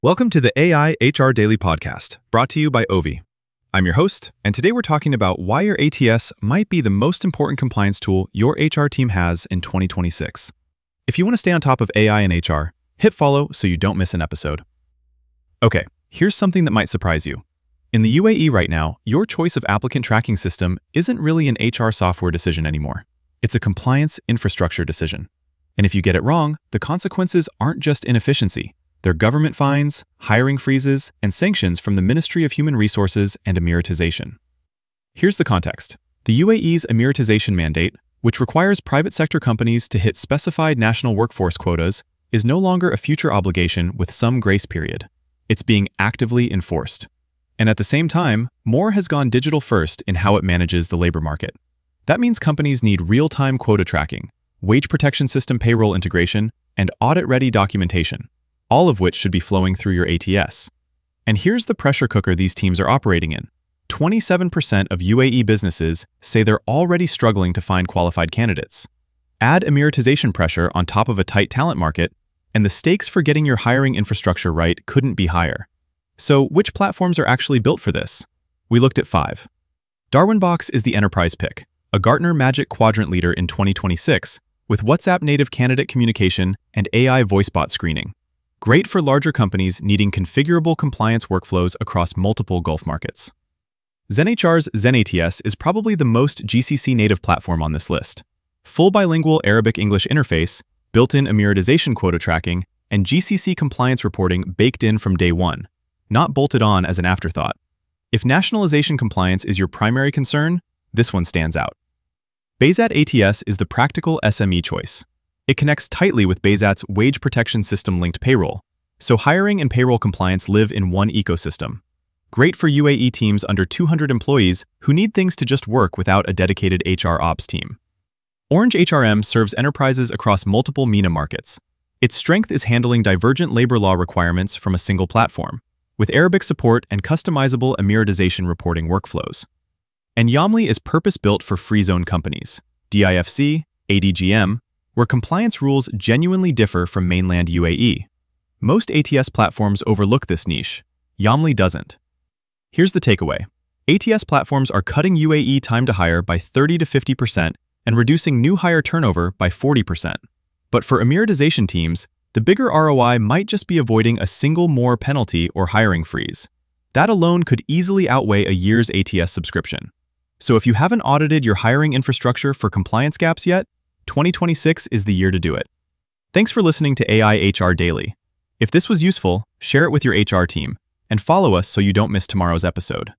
Welcome to the AI HR Daily Podcast, brought to you by Ovi. I'm your host, and today we're talking about why your ATS might be the most important compliance tool your HR team has in 2026. If you want to stay on top of AI and HR, hit follow so you don't miss an episode. Okay, here's something that might surprise you. In the UAE right now, your choice of applicant tracking system isn't really an HR software decision anymore. It's a compliance infrastructure decision. And if you get it wrong, the consequences aren't just inefficiency. They're government fines, hiring freezes, and sanctions from the Ministry of Human Resources and Emiratization. Here's the context. The UAE's Emiratization mandate, which requires private sector companies to hit specified national workforce quotas, is no longer a future obligation with some grace period. It's being actively enforced. And at the same time, more has gone digital first in how it manages the labor market. That means companies need real-time quota tracking, wage protection system payroll integration, and audit-ready documentation, all of which should be flowing through your ATS. And here's the pressure cooker these teams are operating in. 27% of UAE businesses say they're already struggling to find qualified candidates. Add Emiratization pressure on top of a tight talent market, and the stakes for getting your hiring infrastructure right couldn't be higher. So, which platforms are actually built for this? We looked at 5. Darwinbox is the enterprise pick, a Gartner Magic Quadrant leader in 2026, with WhatsApp-native candidate communication and AI voice bot screening. Great for larger companies needing configurable compliance workflows across multiple Gulf markets. ZenHR's ZenATS is probably the most GCC-native platform on this list. Full bilingual Arabic-English interface, built-in Emiratization quota tracking, and GCC compliance reporting baked in from day one, not bolted on as an afterthought. If nationalization compliance is your primary concern, this one stands out. Bayzat ATS is the practical SME choice. It connects tightly with Bayzat's wage protection system-linked payroll, so hiring and payroll compliance live in one ecosystem. Great for UAE teams under 200 employees who need things to just work without a dedicated HR ops team. Orange HRM serves enterprises across multiple MENA markets. Its strength is handling divergent labor law requirements from a single platform, with Arabic support and customizable Emiratization reporting workflows. And Yamli is purpose-built for free zone companies, DIFC, ADGM, where compliance rules genuinely differ from mainland UAE. Most ATS platforms overlook this niche. Yamli doesn't. Here's the takeaway. ATS platforms are cutting UAE time to hire by 30 to 50% and reducing new hire turnover by 40%. But for Emiratization teams, the bigger ROI might just be avoiding a single more penalty or hiring freeze. That alone could easily outweigh a year's ATS subscription. So if you haven't audited your hiring infrastructure for compliance gaps yet, 2026 is the year to do it. Thanks for listening to AI HR Daily. If this was useful, share it with your HR team, and follow us so you don't miss tomorrow's episode.